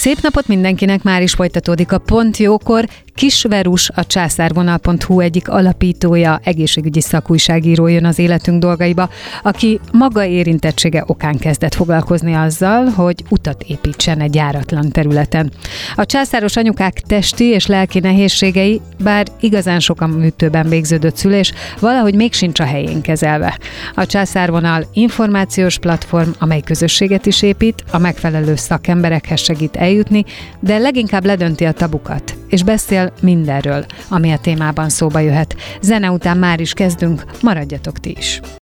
Szép napot mindenkinek, már is folytatódik a Pont Jókor. Kis Verus, a császárvonal.hu egyik alapítója, egészségügyi szakújságíró jön az életünk dolgaiba, aki maga érintettsége okán kezdett foglalkozni azzal, hogy utat építsen egy járatlan területen. A császáros anyukák testi és lelki nehézségei, bár igazán sokan műtőben végződött szülés, valahogy még sincs a helyén kezelve. A Császárvonal információs platform, amely közösséget is épít, a megfelelő szakemberekhez segít eljutni, de leginkább ledönti a tabukat, és beszél mindenről, ami a témában szóba jöhet. Zene után már is kezdünk, maradjatok ti is!